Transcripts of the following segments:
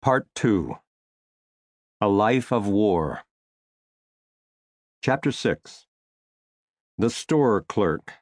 Part 2. A Life of War. Chapter 6. The Store Clerk.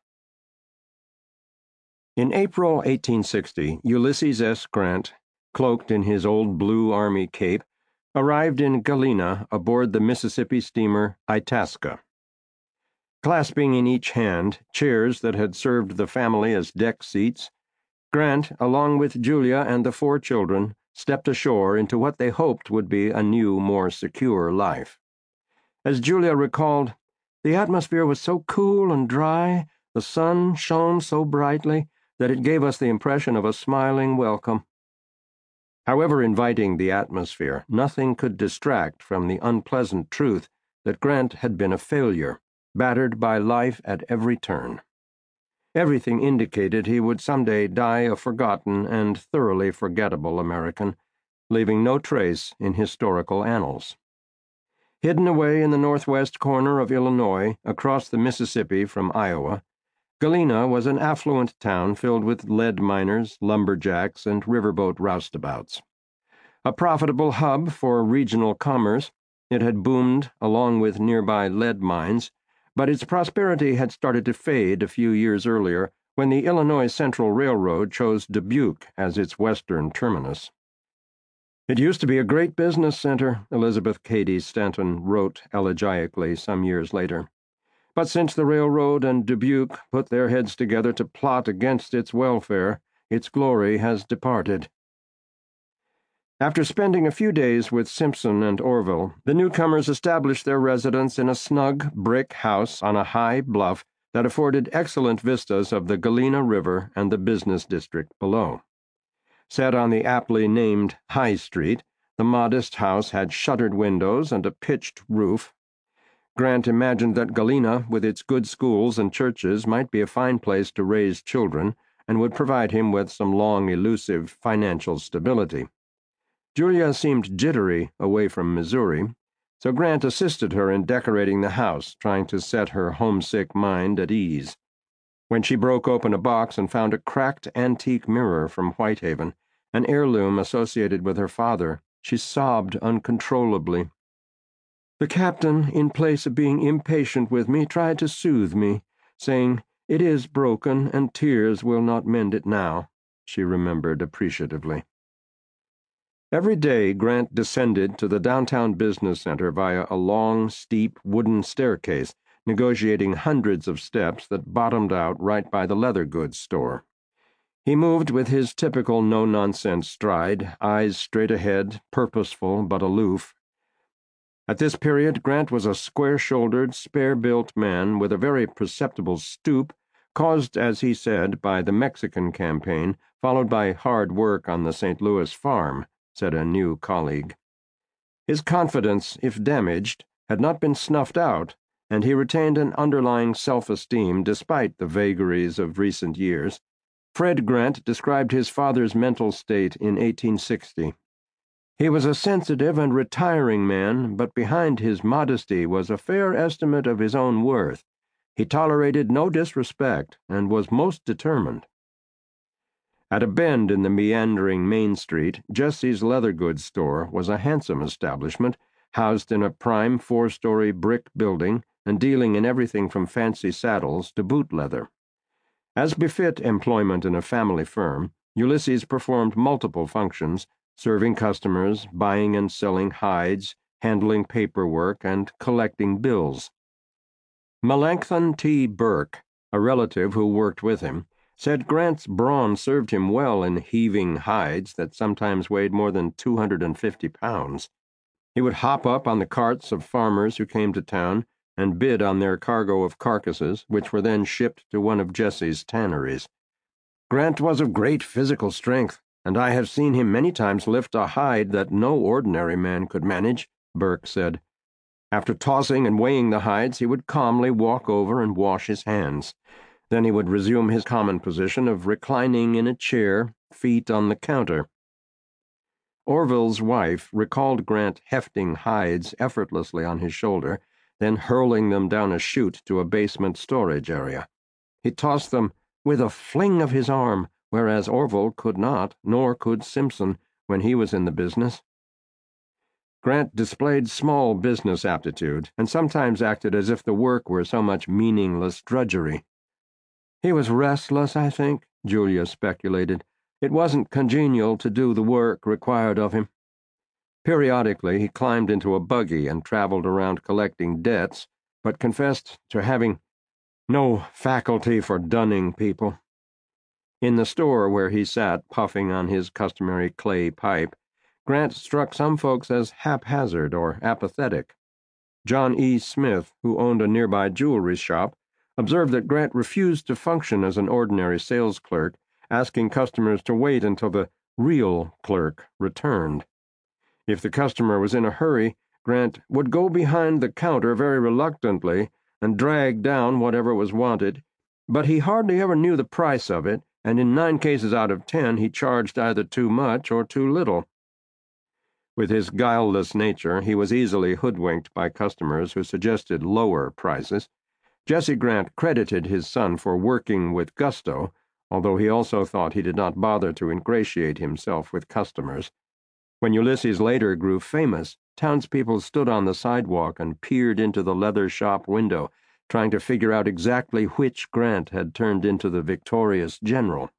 In April 1860, Ulysses S. Grant, cloaked in his old blue Army cape, arrived in Galena aboard the Mississippi steamer Itasca. Clasping in each hand chairs that had served the family as deck seats, Grant, along with Julia and the 4 children, stepped ashore into what they hoped would be a new, more secure life. As Julia recalled, the atmosphere was so cool and dry, the sun shone so brightly, that it gave us the impression of a smiling welcome. However inviting the atmosphere, nothing could distract from the unpleasant truth that Grant had been a failure, battered by life at every turn. Everything indicated he would someday die a forgotten and thoroughly forgettable American, leaving no trace in historical annals. Hidden away in the northwest corner of Illinois, across the Mississippi from Iowa, Galena was an affluent town filled with lead miners, lumberjacks, and riverboat roustabouts. A profitable hub for regional commerce, it had boomed along with nearby lead mines, but its prosperity had started to fade a few years earlier when the Illinois Central Railroad chose Dubuque as its western terminus. "It used to be a great business center," Elizabeth Cady Stanton wrote elegically some years later. "But since the railroad and Dubuque put their heads together to plot against its welfare, its glory has departed." After spending a few days with Simpson and Orville, the newcomers established their residence in a snug brick house on a high bluff that afforded excellent vistas of the Galena River and the business district below. Set on the aptly named High Street, the modest house had shuttered windows and a pitched roof. Grant imagined that Galena, with its good schools and churches, might be a fine place to raise children and would provide him with some long elusive financial stability. Julia seemed jittery away from Missouri, so Grant assisted her in decorating the house, trying to set her homesick mind at ease. When she broke open a box and found a cracked antique mirror from Whitehaven, an heirloom associated with her father, she sobbed uncontrollably. "The captain, in place of being impatient with me, tried to soothe me, saying, 'It is broken, and tears will not mend it now,'" she remembered appreciatively. Every day Grant descended to the downtown business center via a long, steep wooden staircase, negotiating hundreds of steps that bottomed out right by the leather goods store. He moved with his typical no-nonsense stride, eyes straight ahead, purposeful but aloof. At this period, Grant was a square-shouldered, spare-built man with a very perceptible stoop, caused, as he said, by the Mexican campaign, followed by hard work on the St. Louis farm, said a new colleague. His confidence, if damaged, had not been snuffed out, and he retained an underlying self-esteem despite the vagaries of recent years. Fred Grant described his father's mental state in 1860. "He was a sensitive and retiring man, but behind his modesty was a fair estimate of his own worth. He tolerated no disrespect and was most determined." At a bend in the meandering Main Street, Jesse's leather goods store was a handsome establishment, housed in a prime 4-story brick building and dealing in everything from fancy saddles to boot leather. As befit employment in a family firm, Ulysses performed multiple functions, serving customers, buying and selling hides, handling paperwork, and collecting bills. Melancthon T. Burke, a relative who worked with him, said Grant's brawn served him well in heaving hides that sometimes weighed more than 250 pounds. He would hop up on the carts of farmers who came to town and bid on their cargo of carcasses, which were then shipped to one of Jesse's tanneries. "Grant was of great physical strength, and I have seen him many times lift a hide that no ordinary man could manage," Burke said. After tossing and weighing the hides, he would calmly walk over and wash his hands. Then he would resume his common position of reclining in a chair, feet on the counter. Orville's wife recalled Grant hefting hides effortlessly on his shoulder, then hurling them down a chute to a basement storage area. He tossed them with a fling of his arm, whereas Orville could not, nor could Simpson, when he was in the business. Grant displayed small business aptitude, and sometimes acted as if the work were so much meaningless drudgery. He was restless, I think, Julia speculated. It wasn't congenial to do the work required of him. Periodically, he climbed into a buggy and traveled around collecting debts, but confessed to having no faculty for dunning people. In the store where he sat puffing on his customary clay pipe, Grant struck some folks as haphazard or apathetic. John E. Smith, who owned a nearby jewelry shop, observed that Grant refused to function as an ordinary sales clerk, asking customers to wait until the real clerk returned. If the customer was in a hurry, Grant would go behind the counter very reluctantly and drag down whatever was wanted, but he hardly ever knew the price of it, and in 9 cases out of 10 he charged either too much or too little. With his guileless nature, he was easily hoodwinked by customers who suggested lower prices. Jesse Grant credited his son for working with gusto, although he also thought he did not bother to ingratiate himself with customers. When Ulysses later grew famous, townspeople stood on the sidewalk and peered into the leather shop window, trying to figure out exactly which Grant had turned into the victorious general.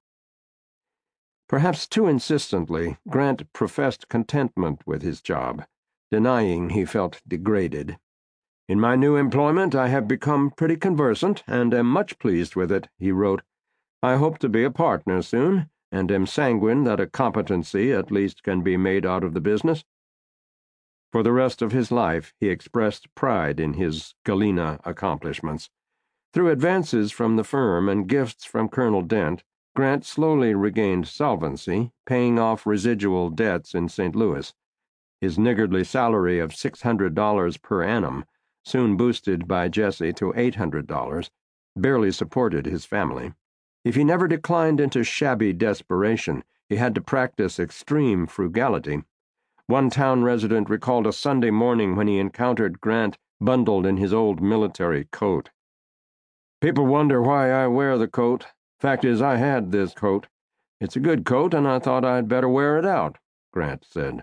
Perhaps too insistently, Grant professed contentment with his job, denying he felt degraded. "In my new employment I have become pretty conversant, and am much pleased with it," he wrote. "I hope to be a partner soon, and am sanguine that a competency at least can be made out of the business." For the rest of his life he expressed pride in his Galena accomplishments. Through advances from the firm and gifts from Colonel Dent, Grant slowly regained solvency, paying off residual debts in St. Louis. His niggardly salary of $600 per annum, soon boosted by Jesse to $800, barely supported his family. If he never declined into shabby desperation, he had to practice extreme frugality. One town resident recalled a Sunday morning when he encountered Grant bundled in his old military coat. "People wonder why I wear the coat. Fact is, I had this coat. It's a good coat, and I thought I'd better wear it out," Grant said.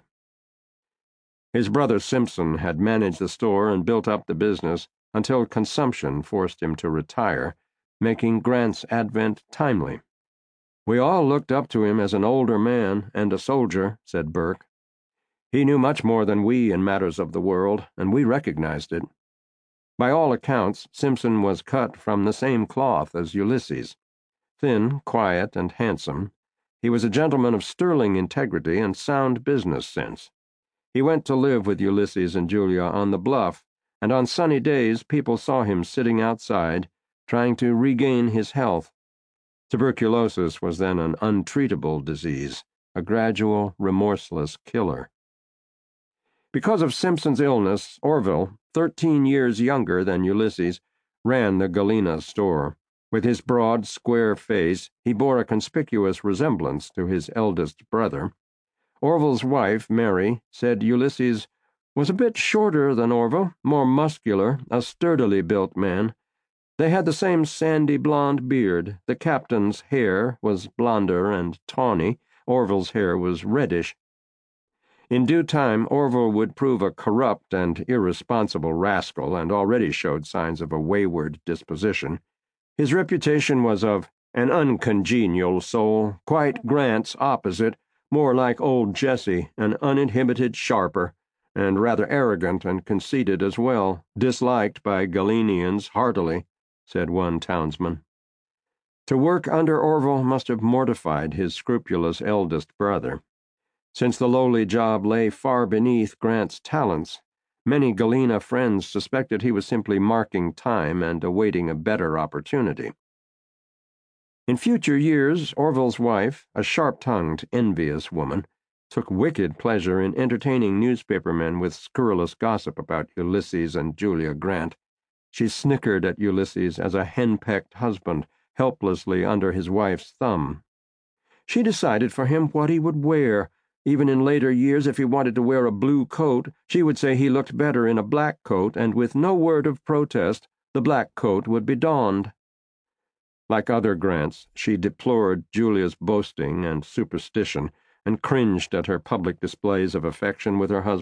His brother Simpson had managed the store and built up the business until consumption forced him to retire, making Grant's advent timely. "We all looked up to him as an older man and a soldier," said Burke. "He knew much more than we in matters of the world, and we recognized it." By all accounts, Simpson was cut from the same cloth as Ulysses. Thin, quiet, and handsome, he was a gentleman of sterling integrity and sound business sense. He went to live with Ulysses and Julia on the bluff, and on sunny days people saw him sitting outside, trying to regain his health. Tuberculosis was then an untreatable disease, a gradual, remorseless killer. Because of Simpson's illness, Orville, 13 years younger than Ulysses, ran the Galena store. With his broad, square face, he bore a conspicuous resemblance to his eldest brother. Orville's wife, Mary, said Ulysses was a bit shorter than Orville, more muscular, a sturdily built man. They had the same sandy blonde beard. The captain's hair was blonder and tawny. Orville's hair was reddish. In due time, Orville would prove a corrupt and irresponsible rascal, and already showed signs of a wayward disposition. His reputation was of an uncongenial soul, quite Grant's opposite, more like old Jesse, an uninhibited sharper, and rather arrogant and conceited as well, disliked by Galenians heartily, said one townsman. To work under Orville must have mortified his scrupulous eldest brother. Since the lowly job lay far beneath Grant's talents, many Galena friends suspected he was simply marking time and awaiting a better opportunity. In future years, Orville's wife, a sharp-tongued, envious woman, took wicked pleasure in entertaining newspapermen with scurrilous gossip about Ulysses and Julia Grant. She snickered at Ulysses as a henpecked husband, helplessly under his wife's thumb. She decided for him what he would wear. Even in later years, if he wanted to wear a blue coat, she would say he looked better in a black coat, and with no word of protest, the black coat would be donned. Like other Grants, she deplored Julia's boasting and superstition, and cringed at her public displays of affection with her husband,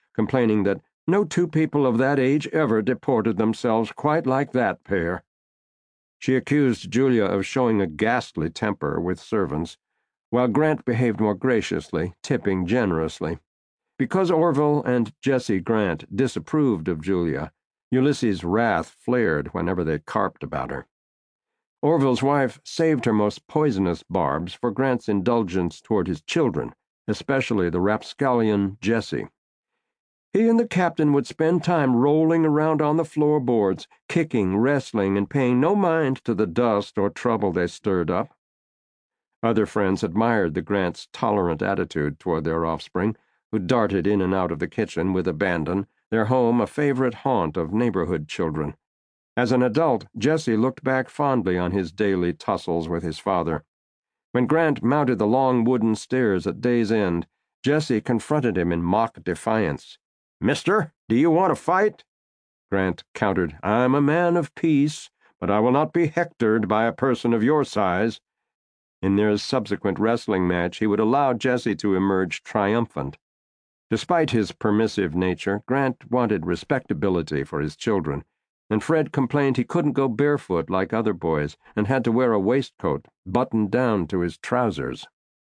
complaining that no two people of that age ever deported themselves quite like that pair. She accused Julia of showing a ghastly temper with servants, while Grant behaved more graciously, tipping generously. Because Orville and Jessie Grant disapproved of Julia, Ulysses' wrath flared whenever they carped about her. Orville's wife saved her most poisonous barbs for Grant's indulgence toward his children, especially the rapscallion Jessie. He and the captain would spend time rolling around on the floorboards, kicking, wrestling, and paying no mind to the dust or trouble they stirred up. Other friends admired the Grants' tolerant attitude toward their offspring, who darted in and out of the kitchen with abandon, their home a favorite haunt of neighborhood children. As an adult, Jessie looked back fondly on his daily tussles with his father. When Grant mounted the long wooden stairs at day's end, Jessie confronted him in mock defiance. "Mister, do you want to fight?" Grant countered, "I'm a man of peace, but I will not be hectored by a person of your size." In their subsequent wrestling match, he would allow Jessie to emerge triumphant. Despite his permissive nature, Grant wanted respectability for his children, and Fred complained he couldn't go barefoot like other boys and had to wear a waistcoat buttoned down to his trousers.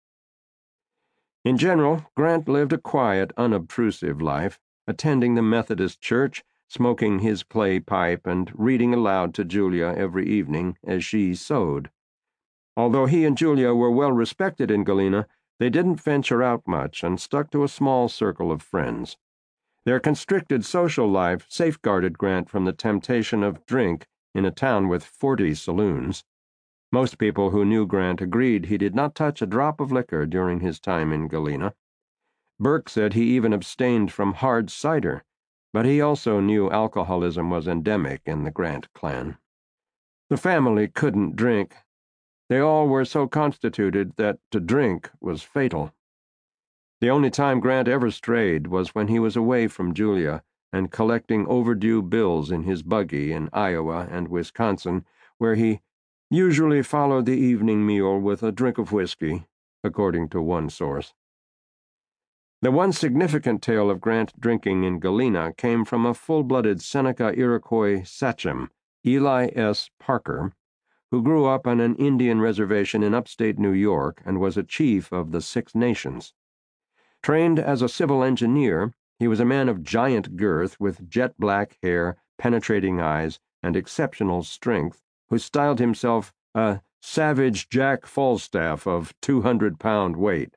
In general, Grant lived a quiet, unobtrusive life, attending the Methodist church, smoking his clay pipe, and reading aloud to Julia every evening as she sewed. Although he and Julia were well respected in Galena, they didn't venture out much and stuck to a small circle of friends. Their constricted social life safeguarded Grant from the temptation of drink in a town with 40 saloons. Most people who knew Grant agreed he did not touch a drop of liquor during his time in Galena. Burke said he even abstained from hard cider, but he also knew alcoholism was endemic in the Grant clan. The family couldn't drink. They all were so constituted that to drink was fatal. The only time Grant ever strayed was when he was away from Julia and collecting overdue bills in his buggy in Iowa and Wisconsin, where he usually followed the evening meal with a drink of whiskey, according to one source. The one significant tale of Grant drinking in Galena came from a full-blooded Seneca Iroquois sachem, Eli S. Parker, who grew up on an Indian reservation in upstate New York and was a chief of the Six Nations. Trained as a civil engineer, he was a man of giant girth with jet-black hair, penetrating eyes, and exceptional strength, who styled himself a savage Jack Falstaff of 200-pound weight.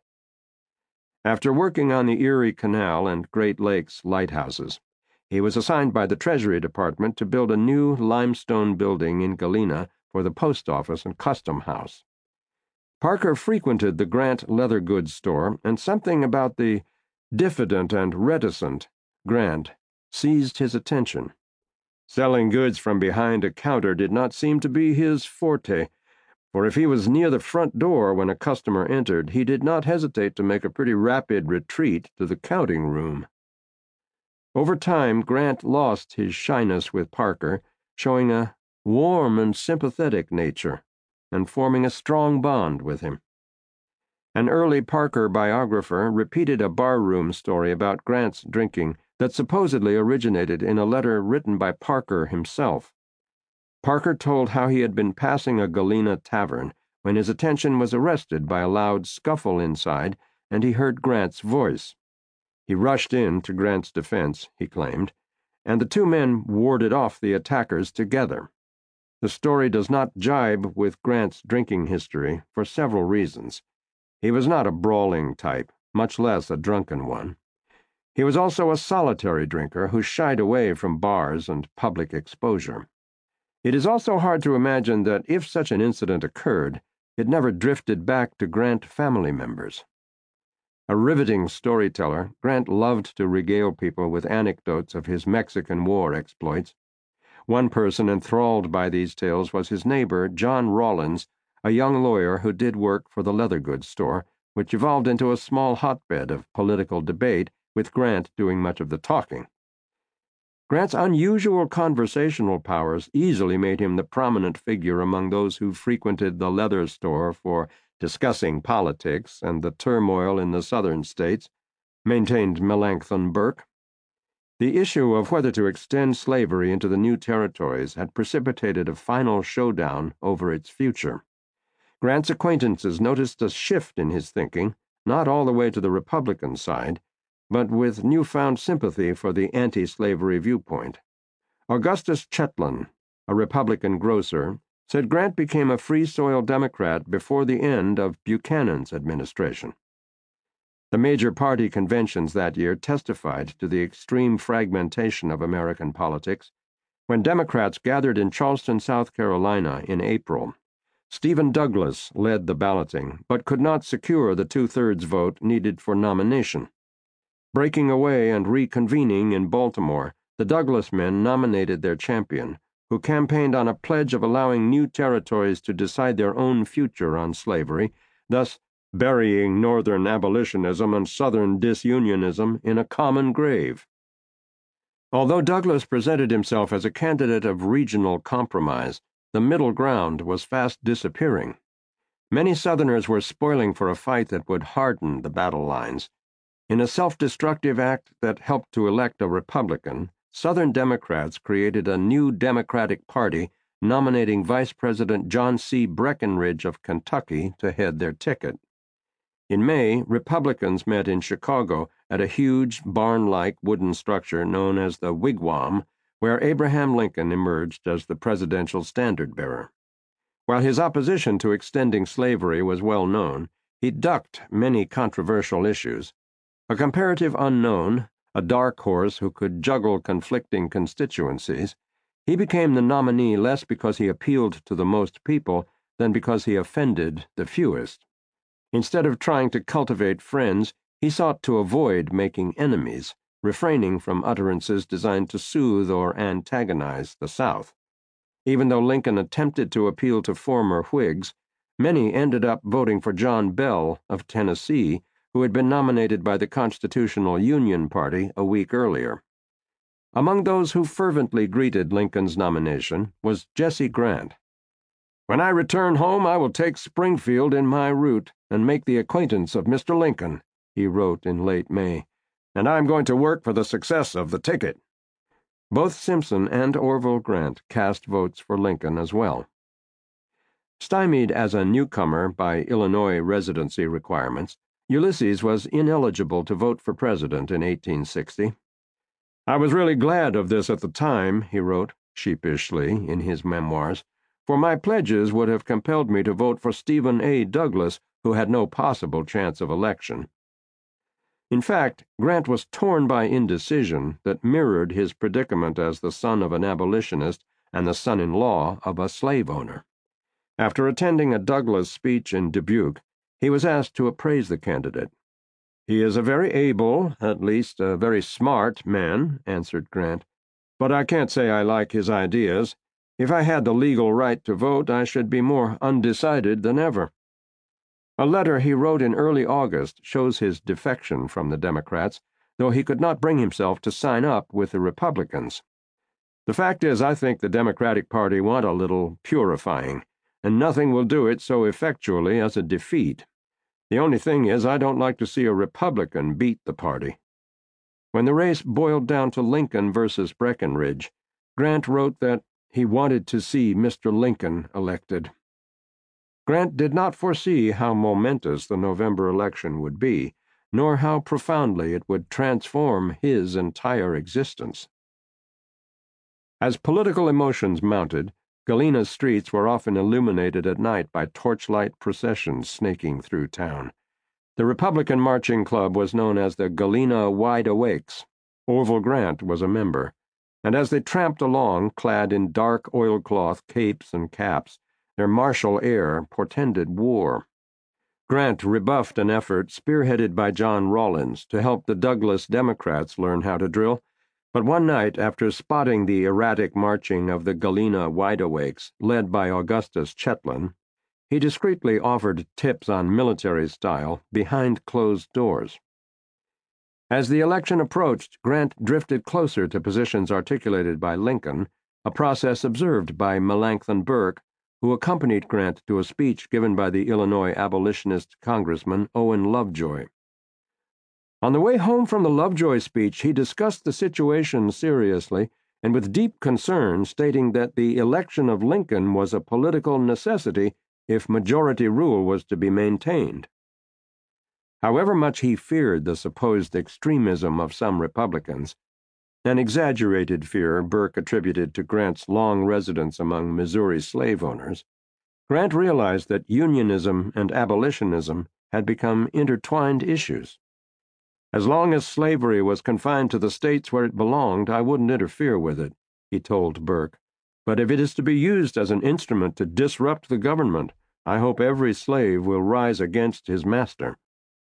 After working on the Erie Canal and Great Lakes lighthouses, he was assigned by the Treasury Department to build a new limestone building in Galena for the post office and custom house. Parker frequented the Grant leather goods store, and something about the diffident and reticent Grant seized his attention. Selling goods from behind a counter did not seem to be his forte, for if he was near the front door when a customer entered, he did not hesitate to make a pretty rapid retreat to the counting room. Over time, Grant lost his shyness with Parker, showing a warm and sympathetic nature, and forming a strong bond with him. An early Parker biographer repeated a barroom story about Grant's drinking that supposedly originated in a letter written by Parker himself. Parker told how he had been passing a Galena tavern when his attention was arrested by a loud scuffle inside, and he heard Grant's voice. He rushed in to Grant's defense, he claimed, and the two men warded off the attackers together. The story does not jibe with Grant's drinking history for several reasons. He was not a brawling type, much less a drunken one. He was also a solitary drinker who shied away from bars and public exposure. It is also hard to imagine that if such an incident occurred, it never drifted back to Grant family members. A riveting storyteller, Grant loved to regale people with anecdotes of his Mexican War exploits. One person enthralled by these tales was his neighbor, John Rawlins, a young lawyer who did work for the leather goods store, which evolved into a small hotbed of political debate, with Grant doing much of the talking. Grant's unusual conversational powers easily made him the prominent figure among those who frequented the leather store for discussing politics and the turmoil in the southern states, maintained Melanchthon Burke. The issue of whether to extend slavery into the new territories had precipitated a final showdown over its future. Grant's acquaintances noticed a shift in his thinking, not all the way to the Republican side, but with newfound sympathy for the anti-slavery viewpoint. Augustus Chetlain, a Republican grocer, said Grant became a Free Soil Democrat before the end of Buchanan's administration. The major party conventions that year testified to the extreme fragmentation of American politics. When Democrats gathered in Charleston, South Carolina in April, Stephen Douglas led the balloting, but could not secure the two-thirds vote needed for nomination. Breaking away and reconvening in Baltimore, the Douglas men nominated their champion, who campaigned on a pledge of allowing new territories to decide their own future on slavery, thus burying Northern abolitionism and Southern disunionism in a common grave. Although Douglas presented himself as a candidate of regional compromise, the middle ground was fast disappearing. Many Southerners were spoiling for a fight that would harden the battle lines. In a self-destructive act that helped to elect a Republican, Southern Democrats created a new Democratic Party, nominating Vice President John C. Breckinridge of Kentucky to head their ticket. In May, Republicans met in Chicago at a huge, barn-like wooden structure known as the Wigwam, where Abraham Lincoln emerged as the presidential standard-bearer. While his opposition to extending slavery was well known, he ducked many controversial issues. A comparative unknown, a dark horse who could juggle conflicting constituencies, he became the nominee less because he appealed to the most people than because he offended the fewest. Instead of trying to cultivate friends, he sought to avoid making enemies, refraining from utterances designed to soothe or antagonize the South. Even though Lincoln attempted to appeal to former Whigs, many ended up voting for John Bell of Tennessee, who had been nominated by the Constitutional Union Party a week earlier. Among those who fervently greeted Lincoln's nomination was Jesse Grant. "When I return home, I will take Springfield in my route and make the acquaintance of Mr. Lincoln," he wrote in late May, "and I am going to work for the success of the ticket." Both Simpson and Orville Grant cast votes for Lincoln as well. Stymied as a newcomer by Illinois residency requirements, Ulysses was ineligible to vote for president in 1860. "I was really glad of this at the time," he wrote, sheepishly, in his memoirs, "for my pledges would have compelled me to vote for Stephen A. Douglas, who had no possible chance of election." In fact, Grant was torn by indecision that mirrored his predicament as the son of an abolitionist and the son-in-law of a slave owner. After attending a Douglas speech in Dubuque, he was asked to appraise the candidate. "He is a very able, at least a very smart man," answered Grant, "but I can't say I like his ideas. If I had the legal right to vote, I should be more undecided than ever." A letter he wrote in early August shows his defection from the Democrats, though he could not bring himself to sign up with the Republicans. "The fact is, I think the Democratic Party want a little purifying, and nothing will do it so effectually as a defeat. The only thing is, I don't like to see a Republican beat the party." When the race boiled down to Lincoln versus Breckinridge, Grant wrote that he wanted to see Mr. Lincoln elected. Grant did not foresee how momentous the November election would be, nor how profoundly it would transform his entire existence. As political emotions mounted, Galena's streets were often illuminated at night by torchlight processions snaking through town. The Republican Marching Club was known as the Galena Wide Awakes. Orville Grant was a member, and as they tramped along, clad in dark oilcloth capes and caps, their martial air portended war. Grant rebuffed an effort spearheaded by John Rawlins to help the Douglas Democrats learn how to drill, but one night, after spotting the erratic marching of the Galena Wideawakes, led by Augustus Chetlain, he discreetly offered tips on military style behind closed doors. As the election approached, Grant drifted closer to positions articulated by Lincoln, a process observed by Melancthon Burke, who accompanied Grant to a speech given by the Illinois abolitionist Congressman Owen Lovejoy. On the way home from the Lovejoy speech, he discussed the situation seriously and with deep concern, stating that the election of Lincoln was a political necessity if majority rule was to be maintained. However much he feared the supposed extremism of some Republicans, an exaggerated fear Burke attributed to Grant's long residence among Missouri slave owners, Grant realized that Unionism and abolitionism had become intertwined issues. "As long as slavery was confined to the states where it belonged, I wouldn't interfere with it," he told Burke. "But if it is to be used as an instrument to disrupt the government, I hope every slave will rise against his master."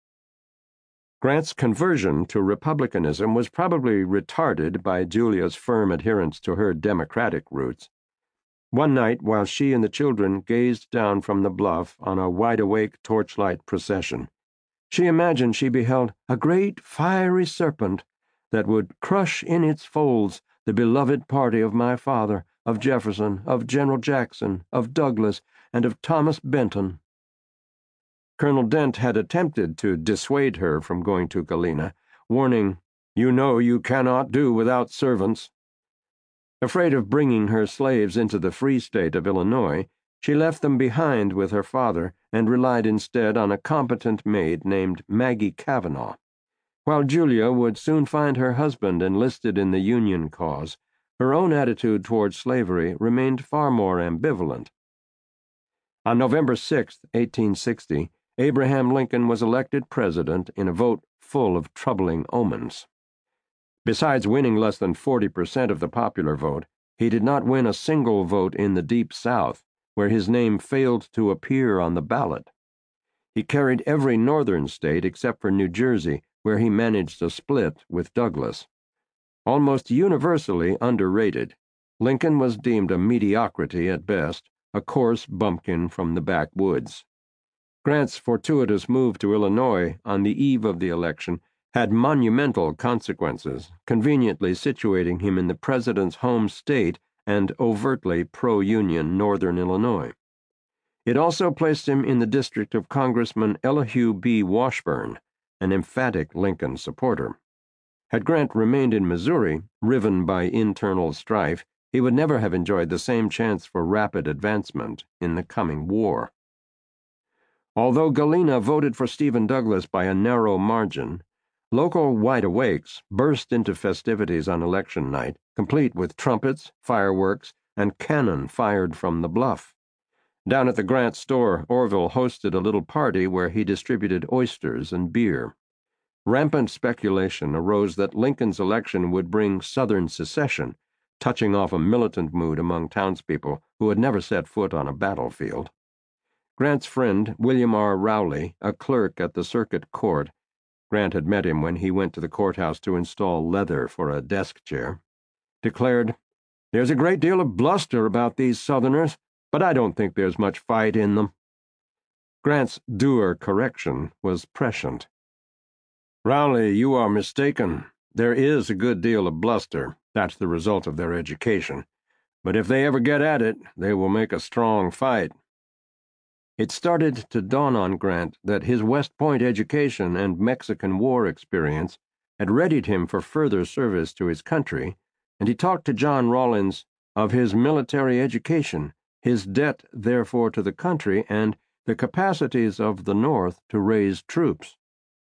Grant's conversion to republicanism was probably retarded by Julia's firm adherence to her Democratic roots. One night, while she and the children gazed down from the bluff on a wide-awake torchlight procession, she imagined she beheld a great fiery serpent that would crush in its folds the beloved party of my father, of Jefferson, of General Jackson, of Douglas, and of Thomas Benton. Colonel Dent had attempted to dissuade her from going to Galena, warning, "You know you cannot do without servants." Afraid of bringing her slaves into the free state of Illinois, she left them behind with her father and relied instead on a competent maid named Maggie Cavanaugh. While Julia would soon find her husband enlisted in the Union cause, her own attitude toward slavery remained far more ambivalent. On November 6, 1860, Abraham Lincoln was elected president in a vote full of troubling omens. Besides winning less than 40% of the popular vote, he did not win a single vote in the Deep South, where his name failed to appear on the ballot. He carried every northern state except for New Jersey, where he managed a split with Douglas. Almost universally underrated, Lincoln was deemed a mediocrity at best, a coarse bumpkin from the backwoods. Grant's fortuitous move to Illinois on the eve of the election had monumental consequences, conveniently situating him in the president's home state and overtly pro-Union northern Illinois. It also placed him in the district of Congressman Elihu B. Washburne, an emphatic Lincoln supporter. Had Grant remained in Missouri, riven by internal strife, he would never have enjoyed the same chance for rapid advancement in the coming war. Although Galena voted for Stephen Douglas by a narrow margin, local wide-awakes burst into festivities on election night, complete with trumpets, fireworks, and cannon fired from the bluff. Down at the Grant store, Orville hosted a little party where he distributed oysters and beer. Rampant speculation arose that Lincoln's election would bring Southern secession, touching off a militant mood among townspeople who had never set foot on a battlefield. Grant's friend, William R. Rowley, a clerk at the circuit court, Grant had met him when he went to the courthouse to install leather for a desk chair, declared, "There's a great deal of bluster about these Southerners, but I don't think there's much fight in them." Grant's dour correction was prescient. "Rowley, you are mistaken. There is a good deal of bluster. That's the result of their education. But if they ever get at it, they will make a strong fight." It started to dawn on Grant that his West Point education and Mexican War experience had readied him for further service to his country, and he talked to John Rawlins of his military education, his debt therefore to the country, and the capacities of the North to raise troops.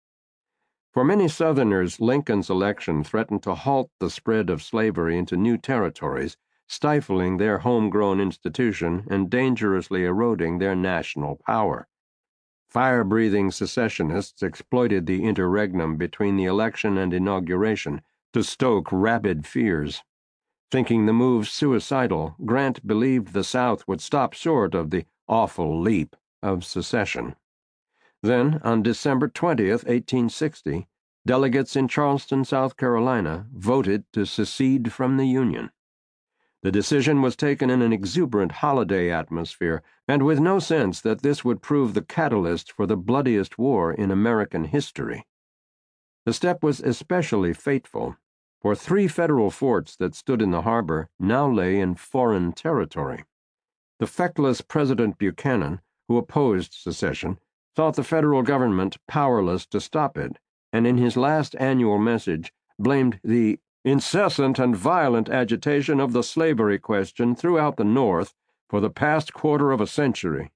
For many Southerners, Lincoln's election threatened to halt the spread of slavery into new territories, stifling their homegrown institution and dangerously eroding their national power. Fire-breathing secessionists exploited the interregnum between the election and inauguration to stoke rabid fears. Thinking the move suicidal, Grant believed the South would stop short of the awful leap of secession. Then, on December 20th, 1860, delegates in Charleston, South Carolina, voted to secede from the Union. The decision was taken in an exuberant holiday atmosphere, and with no sense that this would prove the catalyst for the bloodiest war in American history. The step was especially fateful, for 3 federal forts that stood in the harbor now lay in foreign territory. The feckless President Buchanan, who opposed secession, thought the federal government powerless to stop it, and in his last annual message blamed the incessant and violent agitation of the slavery question throughout the North for the past quarter of a century.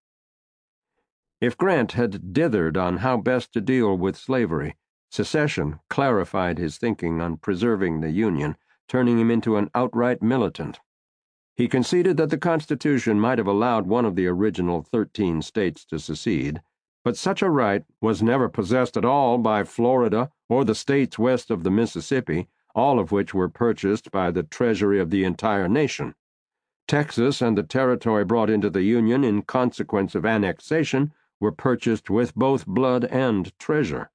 If Grant had dithered on how best to deal with slavery, secession clarified his thinking on preserving the Union, turning him into an outright militant. He conceded that the Constitution might have allowed one of the original 13 states to secede, but such a right was never possessed at all by Florida or the states west of the Mississippi, all of which were purchased by the treasury of the entire nation. Texas and the territory brought into the Union in consequence of annexation were purchased with both blood and treasure.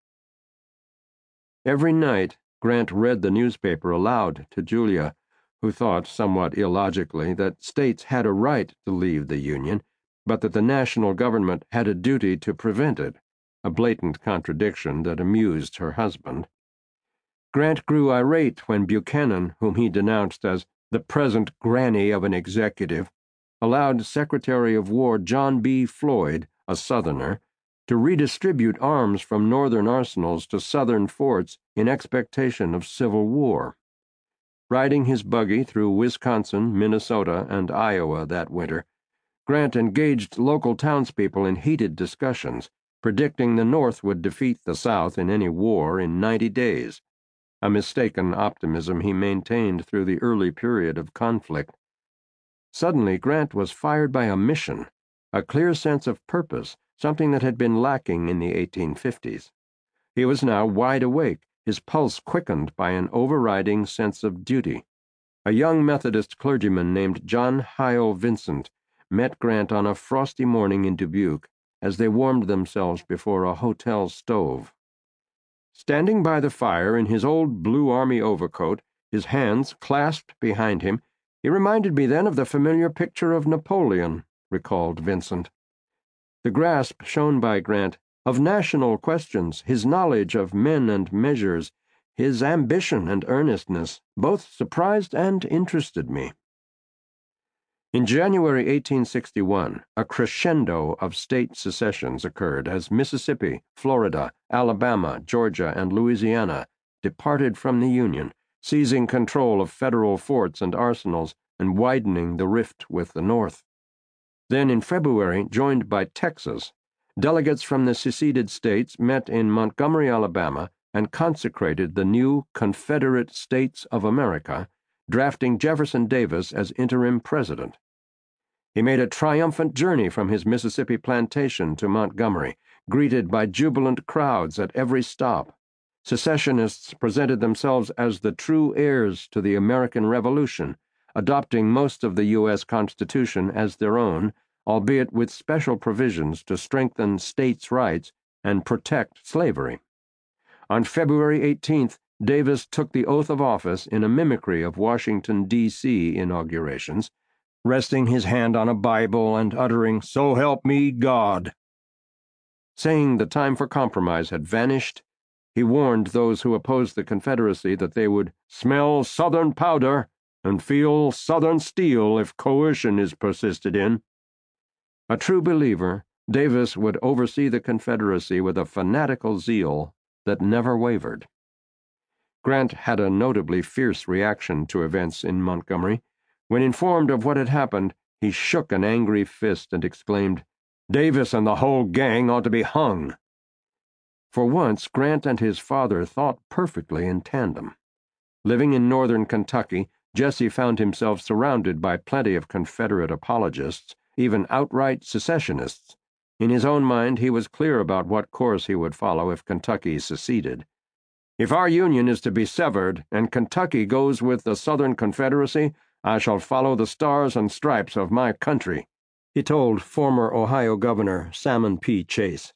Every night, Grant read the newspaper aloud to Julia, who thought, somewhat illogically, that states had a right to leave the Union, but that the national government had a duty to prevent it, a blatant contradiction that amused her husband. Grant grew irate when Buchanan, whom he denounced as the present granny of an executive, allowed Secretary of War John B. Floyd, a Southerner, to redistribute arms from Northern arsenals to Southern forts in expectation of civil war. Riding his buggy through Wisconsin, Minnesota, and Iowa that winter, Grant engaged local townspeople in heated discussions, predicting the North would defeat the South in any war in 90 days, a mistaken optimism he maintained through the early period of conflict. Suddenly, Grant was fired by a mission, a clear sense of purpose, something that had been lacking in the 1850s. He was now wide awake, his pulse quickened by an overriding sense of duty. A young Methodist clergyman named John Hyle Vincent met Grant on a frosty morning in Dubuque as they warmed themselves before a hotel stove. Standing by the fire in his old blue army overcoat, his hands clasped behind him, he reminded me then of the familiar picture of Napoleon, recalled Vincent. The grasp shown by Grant of national questions, his knowledge of men and measures, his ambition and earnestness, both surprised and interested me. In January 1861, a crescendo of state secessions occurred as Mississippi, Florida, Alabama, Georgia, and Louisiana departed from the Union, seizing control of federal forts and arsenals and widening the rift with the North. Then in February, joined by Texas, delegates from the seceded states met in Montgomery, Alabama, and consecrated the new Confederate States of America, drafting Jefferson Davis as interim president. He made a triumphant journey from his Mississippi plantation to Montgomery, greeted by jubilant crowds at every stop. Secessionists presented themselves as the true heirs to the American Revolution, adopting most of the U.S. Constitution as their own, albeit with special provisions to strengthen states' rights and protect slavery. On February 18th, Davis took the oath of office in a mimicry of Washington, D.C. inaugurations, resting his hand on a Bible and uttering, "So help me God." Saying the time for compromise had vanished, he warned those who opposed the Confederacy that they would smell Southern powder and feel Southern steel if coercion is persisted in. A true believer, Davis would oversee the Confederacy with a fanatical zeal that never wavered. Grant had a notably fierce reaction to events in Montgomery. When informed of what had happened, he shook an angry fist and exclaimed, "Davis and the whole gang ought to be hung." For once, Grant and his father thought perfectly in tandem. Living in northern Kentucky, Jesse found himself surrounded by plenty of Confederate apologists, even outright secessionists. In his own mind, he was clear about what course he would follow if Kentucky seceded. "If our Union is to be severed, and Kentucky goes with the Southern Confederacy, I shall follow the stars and stripes of my country," he told former Ohio Governor Salmon P. Chase.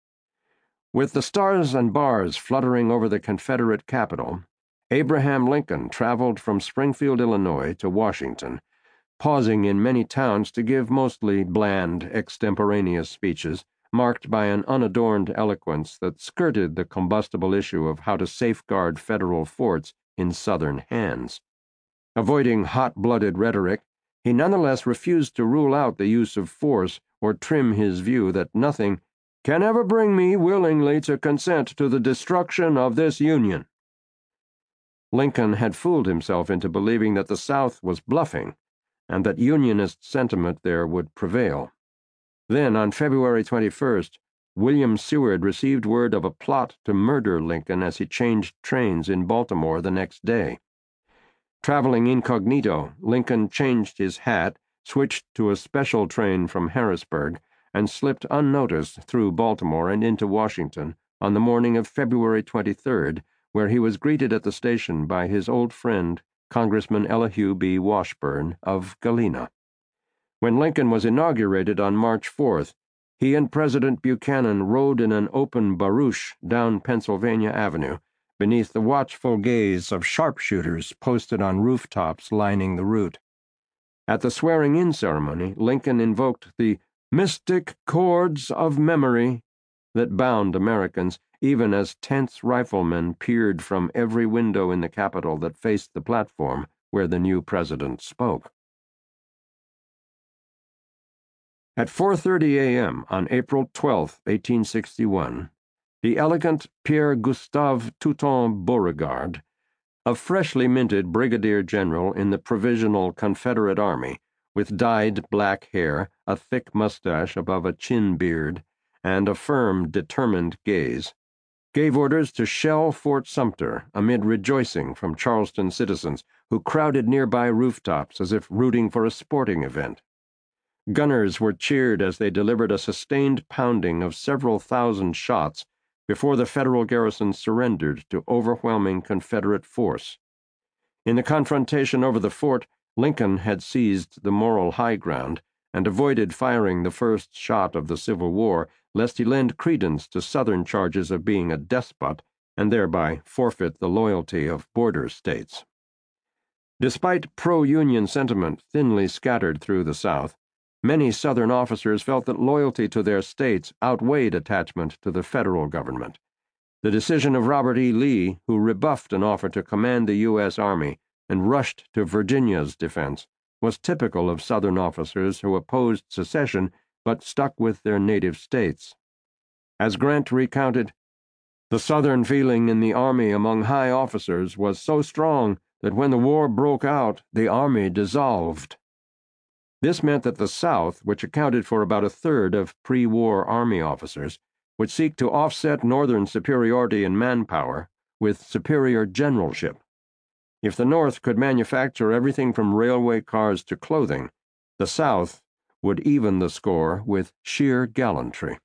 With the stars and bars fluttering over the Confederate capital, Abraham Lincoln traveled from Springfield, Illinois, to Washington, pausing in many towns to give mostly bland, extemporaneous speeches, marked by an unadorned eloquence that skirted the combustible issue of how to safeguard federal forts in Southern hands. Avoiding hot-blooded rhetoric, he nonetheless refused to rule out the use of force or trim his view that nothing, can ever bring me willingly to consent to the destruction of this Union." Lincoln had fooled himself into believing that the South was bluffing and that Unionist sentiment there would prevail. Then, on February 21st, William Seward received word of a plot to murder Lincoln as he changed trains in Baltimore the next day. Traveling incognito, Lincoln changed his hat, switched to a special train from Harrisburg, and slipped unnoticed through Baltimore and into Washington on the morning of February 23rd, where he was greeted at the station by his old friend, Congressman Elihu B. Washburn of Galena. When Lincoln was inaugurated on March 4th, he and President Buchanan rode in an open barouche down Pennsylvania Avenue, beneath the watchful gaze of sharpshooters posted on rooftops lining the route. At the swearing-in ceremony, Lincoln invoked the mystic cords of memory that bound Americans, even as tense riflemen peered from every window in the Capitol that faced the platform where the new president spoke. At 4:30 a.m. on April 12, 1861, the elegant Pierre Gustave Touton Beauregard, a freshly minted brigadier general in the Provisional Confederate Army, with dyed black hair, a thick mustache above a chin beard, and a firm, determined gaze, gave orders to shell Fort Sumter amid rejoicing from Charleston citizens who crowded nearby rooftops as if rooting for a sporting event. Gunners were cheered as they delivered a sustained pounding of several thousand shots before the Federal garrison surrendered to overwhelming Confederate force. In the confrontation over the fort, Lincoln had seized the moral high ground and avoided firing the first shot of the Civil War, lest he lend credence to Southern charges of being a despot and thereby forfeit the loyalty of border states. Despite pro-Union sentiment thinly scattered through the South, many Southern officers felt that loyalty to their states outweighed attachment to the federal government. The decision of Robert E. Lee, who rebuffed an offer to command the U.S. Army and rushed to Virginia's defense, was typical of Southern officers who opposed secession but stuck with their native states. As Grant recounted, "The Southern feeling in the Army among high officers was so strong that when the war broke out, the Army dissolved." This meant that the South, which accounted for about a third of pre-war Army officers, would seek to offset Northern superiority in manpower with superior generalship. If the North could manufacture everything from railway cars to clothing, the South would even the score with sheer gallantry.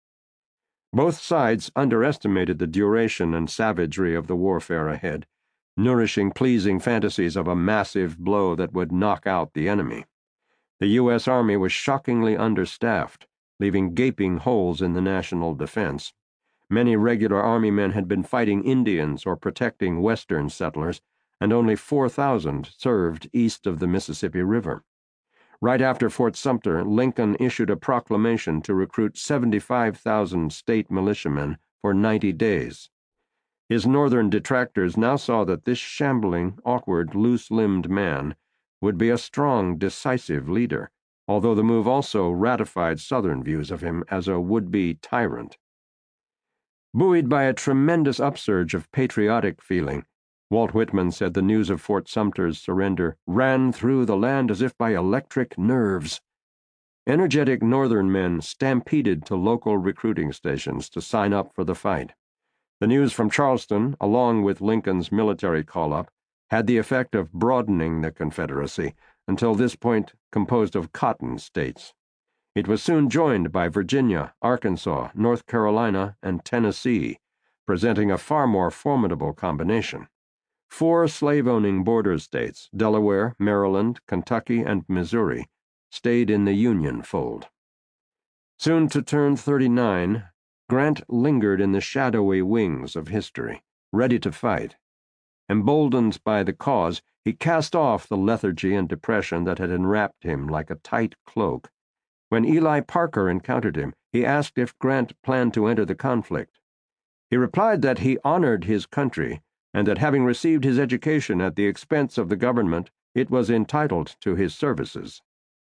Both sides underestimated the duration and savagery of the warfare ahead, nourishing pleasing fantasies of a massive blow that would knock out the enemy. The U.S. Army was shockingly understaffed, leaving gaping holes in the national defense. Many regular Army men had been fighting Indians or protecting Western settlers, and only 4,000 served east of the Mississippi River. Right after Fort Sumter, Lincoln issued a proclamation to recruit 75,000 state militiamen for 90 days. His Northern detractors now saw that this shambling, awkward, loose-limbed man would be a strong, decisive leader, although the move also ratified Southern views of him as a would-be tyrant. Buoyed by a tremendous upsurge of patriotic feeling, Walt Whitman said the news of Fort Sumter's surrender ran through the land as if by electric nerves. Energetic Northern men stampeded to local recruiting stations to sign up for the fight. The news from Charleston, along with Lincoln's military call-up, had the effect of broadening the Confederacy, until this point composed of cotton states. It was soon joined by Virginia, Arkansas, North Carolina, and Tennessee, presenting a far more formidable combination. 4 slave-owning border states, Delaware, Maryland, Kentucky, and Missouri, stayed in the Union fold. Soon to turn 39, Grant lingered in the shadowy wings of history, ready to fight. Emboldened by the cause, he cast off the lethargy and depression that had enwrapped him like a tight cloak. When Eli Parker encountered him, he asked if Grant planned to enter the conflict. He replied that he honored his country, and that having received his education at the expense of the government, it was entitled to his services.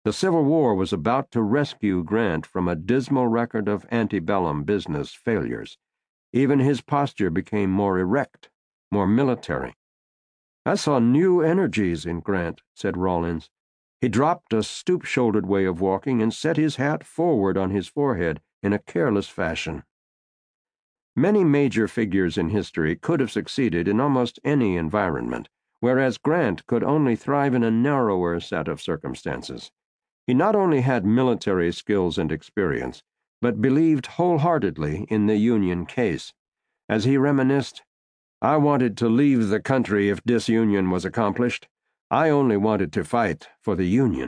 The Civil War was about to rescue Grant from a dismal record of antebellum business failures. Even his posture became more erect, more military. "I saw new energies in Grant," said Rawlins. He dropped a stoop-shouldered way of walking and set his hat forward on his forehead in a careless fashion. Many major figures in history could have succeeded in almost any environment, whereas Grant could only thrive in a narrower set of circumstances. He not only had military skills and experience, but believed wholeheartedly in the Union case. As he reminisced, "I wanted to leave the country if disunion was accomplished. I only wanted to fight for the Union."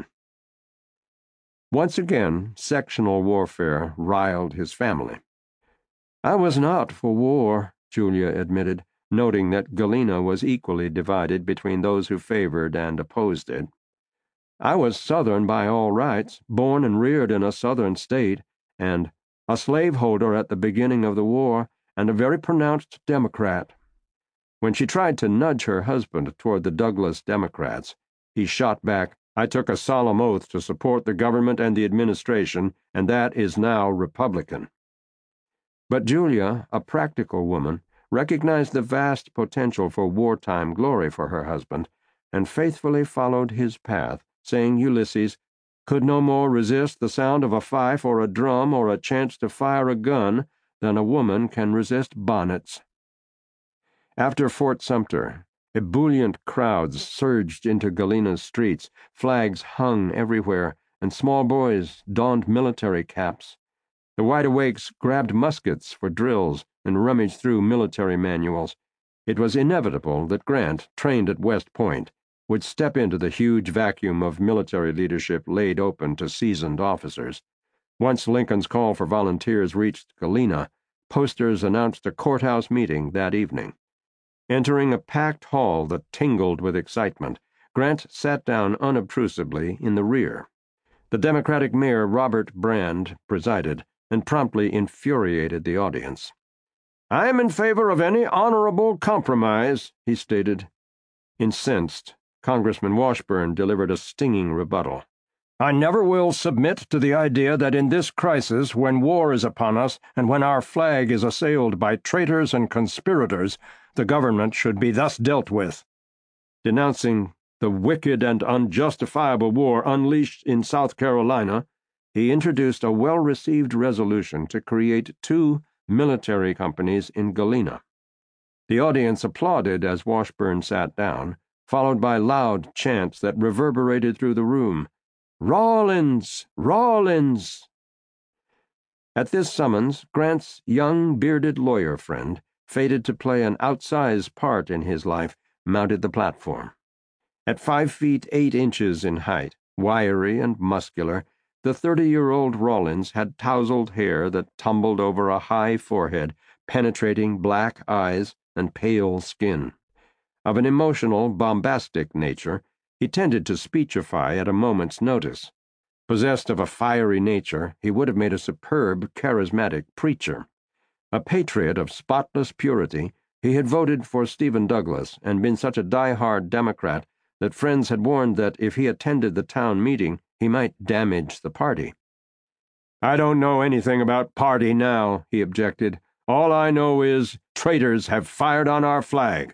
Once again, sectional warfare riled his family. "I was not for war," Julia admitted, noting that Galena was equally divided between those who favored and opposed it. "I was Southern by all rights, born and reared in a Southern state, and a slaveholder at the beginning of the war, and a very pronounced Democrat." When she tried to nudge her husband toward the Douglas Democrats, he shot back, "I took a solemn oath to support the government and the administration, and that is now Republican." But Julia, a practical woman, recognized the vast potential for wartime glory for her husband, and faithfully followed his path, saying Ulysses could no more resist the sound of a fife or a drum or a chance to fire a gun than a woman can resist bonnets. After Fort Sumter, ebullient crowds surged into Galena's streets, flags hung everywhere, and small boys donned military caps. The wide-awakes grabbed muskets for drills and rummaged through military manuals. It was inevitable that Grant, trained at West Point, would step into the huge vacuum of military leadership laid open to seasoned officers. Once Lincoln's call for volunteers reached Galena, posters announced a courthouse meeting that evening. Entering a packed hall that tingled with excitement, Grant sat down unobtrusively in the rear. The Democratic Mayor Robert Brand presided and promptly infuriated the audience. "I am in favor of any honorable compromise," he stated. Incensed, Congressman Washburn delivered a stinging rebuttal. "I never will submit to the idea that in this crisis, when war is upon us and when our flag is assailed by traitors and conspirators, the government should be thus dealt with." Denouncing the wicked and unjustifiable war unleashed in South Carolina, he introduced a well-received resolution to create 2 military companies in Galena. The audience applauded as Washburn sat down, followed by loud chants that reverberated through the room. "Rawlins! Rawlins!" At this summons, Grant's young, bearded lawyer friend, fated to play an outsized part in his life, mounted the platform. At 5 feet 8 inches in height, wiry and muscular, the 30-year-old Rawlins had tousled hair that tumbled over a high forehead, penetrating black eyes, and pale skin. Of an emotional, bombastic nature, he tended to speechify at a moment's notice. Possessed of a fiery nature, he would have made a superb, charismatic preacher. A patriot of spotless purity, he had voted for Stephen Douglas and been such a die-hard Democrat that friends had warned that if he attended the town meeting, he might damage the party. "I don't know anything about party now," he objected. "All I know is traitors have fired on our flag."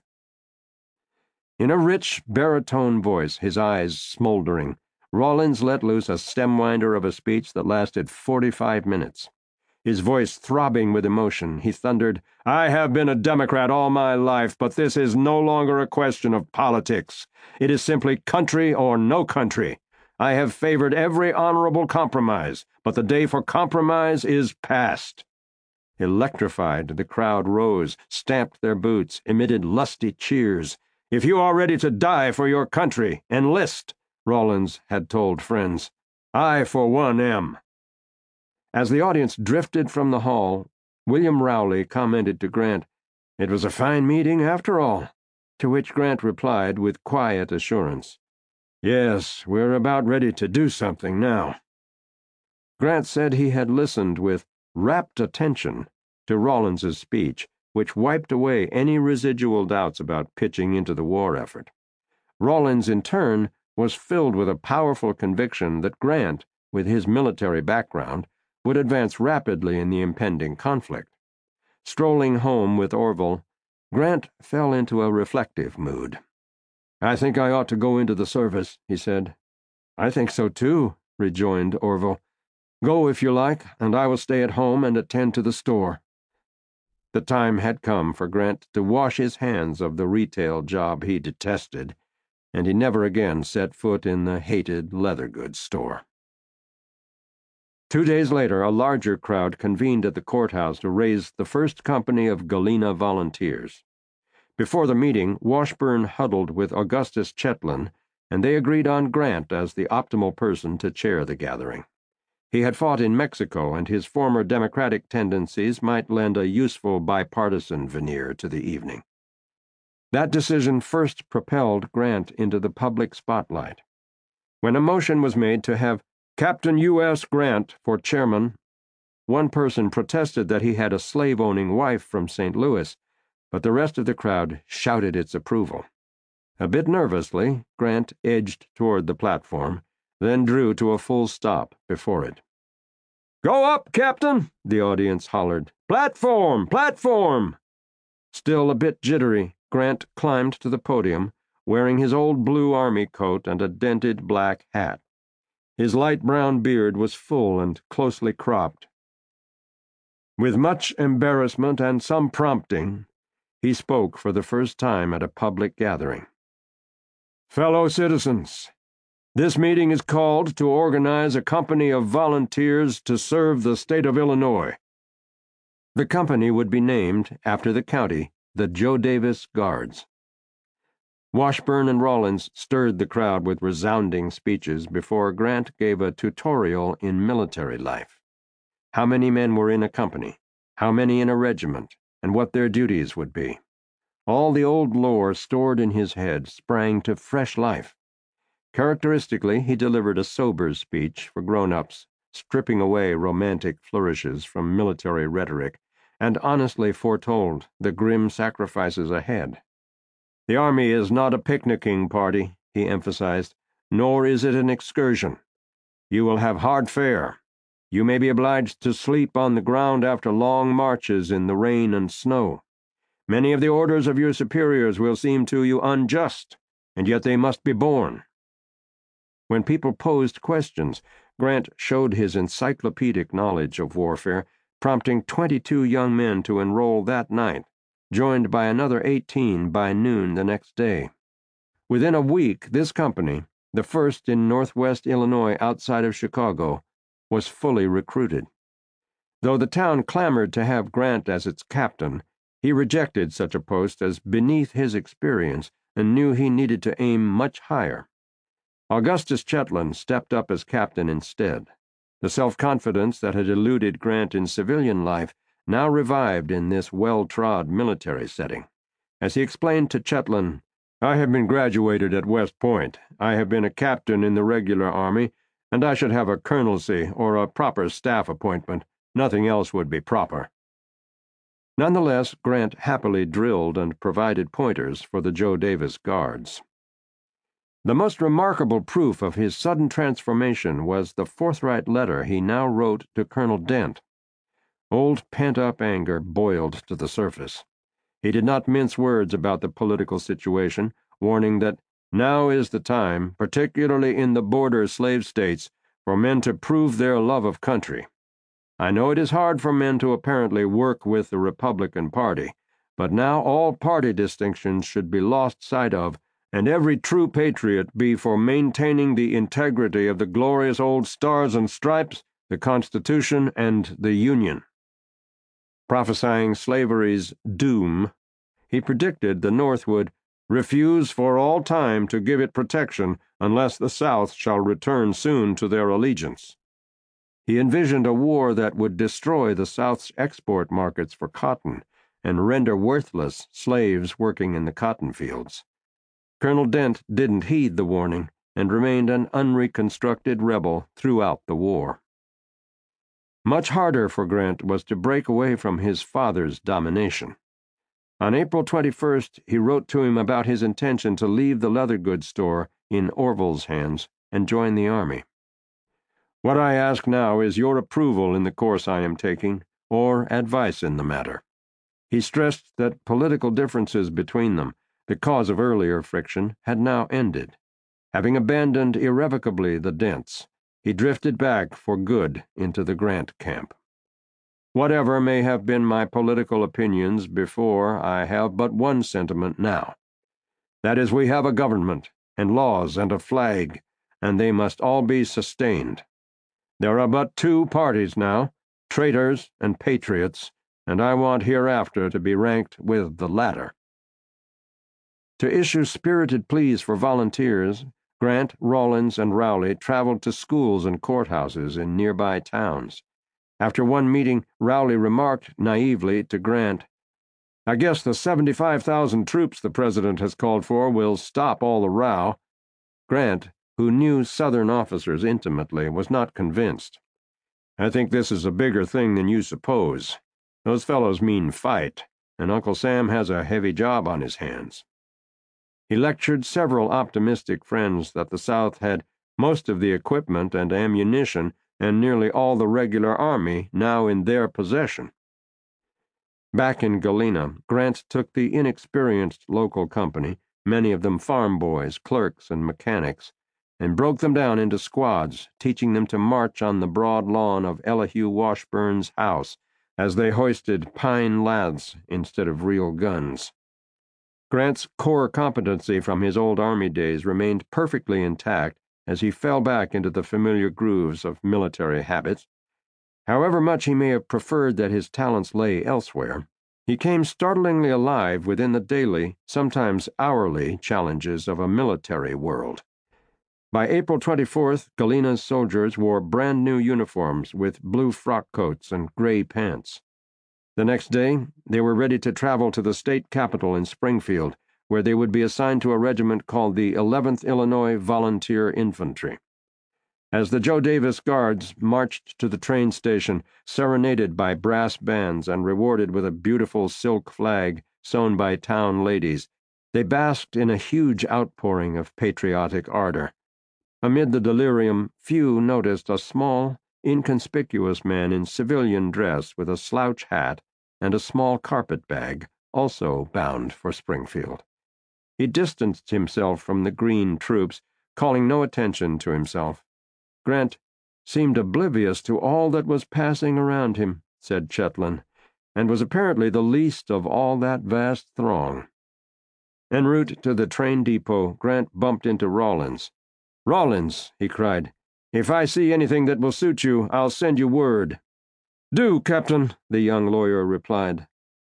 In a rich, baritone voice, his eyes smoldering, Rawlins let loose a stem-winder of a speech that lasted 45 minutes. His voice throbbing with emotion, he thundered, "I have been a Democrat all my life, but this is no longer a question of politics. It is simply country or no country. I have favored every honorable compromise, but the day for compromise is past." Electrified, the crowd rose, stamped their boots, emitted lusty cheers. "If you are ready to die for your country, enlist," Rawlins had told friends. "I, for one, am." As the audience drifted from the hall, William Rowley commented to Grant, "It was a fine meeting, after all," to which Grant replied with quiet assurance, "Yes, we're about ready to do something now." Grant said he had listened with rapt attention to Rawlins's speech, which wiped away any residual doubts about pitching into the war effort. Rawlins, in turn, was filled with a powerful conviction that Grant, with his military background, would advance rapidly in the impending conflict. Strolling home with Orville, Grant fell into a reflective mood. "I think I ought to go into the service," he said. "I think so too," rejoined Orville. "Go if you like, and I will stay at home and attend to the store." The time had come for Grant to wash his hands of the retail job he detested, and he never again set foot in the hated leather goods store. 2 days later, a larger crowd convened at the courthouse to raise the first company of Galena volunteers. Before the meeting, Washburn huddled with Augustus Chetland, and they agreed on Grant as the optimal person to chair the gathering. He had fought in Mexico, and his former Democratic tendencies might lend a useful bipartisan veneer to the evening. That decision first propelled Grant into the public spotlight. When a motion was made to have Captain U.S. Grant for chairman, one person protested that he had a slave-owning wife from St. Louis, but the rest of the crowd shouted its approval. A bit nervously, Grant edged toward the platform, then drew to a full stop before it. "Go up, Captain!" the audience hollered. "Platform! Platform!" Still a bit jittery, Grant climbed to the podium, wearing his old blue army coat and a dented black hat. His light brown beard was full and closely cropped. With much embarrassment and some prompting, he spoke for the first time at a public gathering. "Fellow citizens, this meeting is called to organize a company of volunteers to serve the state of Illinois." The company would be named, after the county, the Joe Davis Guards. Washburn and Rawlins stirred the crowd with resounding speeches before Grant gave a tutorial in military life. How many men were in a company, how many in a regiment, and what their duties would be. All the old lore stored in his head sprang to fresh life. Characteristically, he delivered a sober speech for grown-ups, stripping away romantic flourishes from military rhetoric, and honestly foretold the grim sacrifices ahead. "The Army is not a picnicking party," he emphasized, "nor is it an excursion. You will have hard fare. You may be obliged to sleep on the ground after long marches in the rain and snow. Many of the orders of your superiors will seem to you unjust, and yet they must be borne." When people posed questions, Grant showed his encyclopedic knowledge of warfare, prompting 22 young men to enroll that night, joined by another 18 by noon the next day. Within a week, this company, the first in northwest Illinois outside of Chicago, was fully recruited. Though the town clamored to have Grant as its captain, he rejected such a post as beneath his experience and knew he needed to aim much higher. Augustus Chetland stepped up as captain instead. The self-confidence that had eluded Grant in civilian life now revived in this well-trod military setting. As he explained to Chetland, "I have been graduated at West Point. I have been a captain in the regular army, and I should have a colonelcy or a proper staff appointment. Nothing else would be proper." Nonetheless, Grant happily drilled and provided pointers for the Joe Davis Guards. The most remarkable proof of his sudden transformation was the forthright letter he now wrote to Colonel Dent. Old pent-up anger boiled to the surface. He did not mince words about the political situation, warning that now is the time, particularly in the border slave states, for men to prove their love of country. I know it is hard for men to apparently work with the Republican Party, but now all party distinctions should be lost sight of, and every true patriot be for maintaining the integrity of the glorious old Stars and Stripes, the Constitution, and the Union. Prophesying slavery's doom, he predicted the North would refuse for all time to give it protection unless the South shall return soon to their allegiance. He envisioned a war that would destroy the South's export markets for cotton and render worthless slaves working in the cotton fields. Colonel Dent didn't heed the warning and remained an unreconstructed rebel throughout the war. Much harder for Grant was to break away from his father's domination. On April 21st, he wrote to him about his intention to leave the leather goods store in Orville's hands and join the army. What I ask now is your approval in the course I am taking, or advice in the matter." He stressed that political differences between them, the cause of earlier friction, had now ended. Having abandoned irrevocably the Dents, he drifted back for good into the Grant camp. "Whatever may have been my political opinions before, I have but one sentiment now. That is, we have a government, and laws, and a flag, and they must all be sustained. There are but two parties now, traitors and patriots, and I want hereafter to be ranked with the latter." To issue spirited pleas for volunteers, Grant, Rawlins, and Rowley traveled to schools and courthouses in nearby towns. After one meeting, Rowley remarked naively to Grant, "I guess the 75,000 troops the President has called for will stop all the row." Grant, who knew Southern officers intimately, was not convinced. "I think this is a bigger thing than you suppose. Those fellows mean fight, and Uncle Sam has a heavy job on his hands." He lectured several optimistic friends that the South had most of the equipment and ammunition and nearly all the regular army now in their possession. Back in Galena, Grant took the inexperienced local company, many of them farm boys, clerks, and mechanics, and broke them down into squads, teaching them to march on the broad lawn of Elihu Washburn's house as they hoisted pine laths instead of real guns. Grant's core competency from his old Army days remained perfectly intact as he fell back into the familiar grooves of military habits. However much he may have preferred that his talents lay elsewhere, he came startlingly alive within the daily, sometimes hourly, challenges of a military world. By April 24th, Galena's soldiers wore brand-new uniforms with blue frock coats and gray pants. The next day, they were ready to travel to the state capital in Springfield, where they would be assigned to a regiment called the 11th Illinois Volunteer Infantry. As the Joe Davis Guards marched to the train station, serenaded by brass bands and rewarded with a beautiful silk flag sewn by town ladies, they basked in a huge outpouring of patriotic ardor. Amid the delirium, few noticed a small, inconspicuous man in civilian dress with a slouch hat and a small carpet bag, also bound for Springfield. He distanced himself from the green troops, calling no attention to himself. "Grant seemed oblivious to all that was passing around him," said Chetland, "and was apparently the least of all that vast throng." En route to the train depot, Grant bumped into Rawlins. "Rawlins," he cried, "if I see anything that will suit you, I'll send you word." "Do, Captain," the young lawyer replied.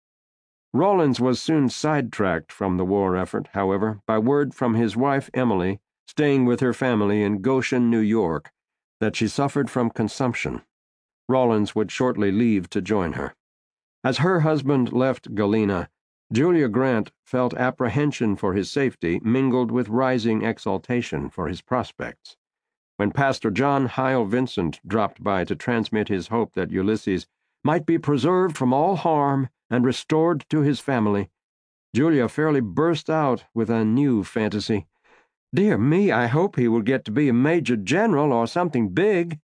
Rawlins was soon sidetracked from the war effort, however, by word from his wife Emily, staying with her family in Goshen, New York, that she suffered from consumption. Rawlins would shortly leave to join her. As her husband left Galena, Julia Grant felt apprehension for his safety mingled with rising exultation for his prospects. When Pastor John Heil Vincent dropped by to transmit his hope that Ulysses might be preserved from all harm and restored to his family, Julia fairly burst out with a new fantasy. "Dear me, I hope he will get to be a major general or something big."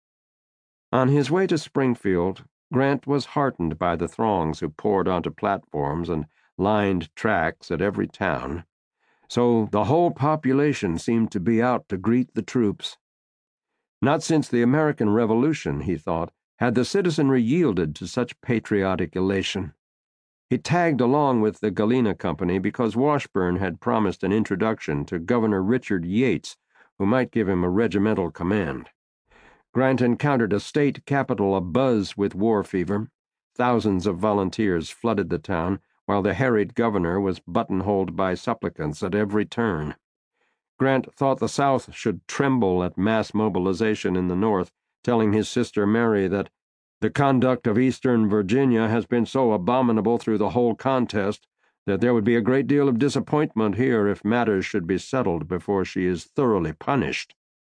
On his way to Springfield, Grant was heartened by the throngs who poured onto platforms and lined tracks at every town. So the whole population seemed to be out to greet the troops. Not since the American Revolution, he thought, had the citizenry yielded to such patriotic elation. He tagged along with the Galena Company because Washburn had promised an introduction to Governor Richard Yates, who might give him a regimental command. Grant encountered a state capitol abuzz with war fever. Thousands of volunteers flooded the town, while the harried governor was buttonholed by supplicants at every turn. Grant thought the South should tremble at mass mobilization in the North, telling his sister Mary that the conduct of Eastern Virginia has been so abominable through the whole contest that there would be a great deal of disappointment here if matters should be settled before she is thoroughly punished.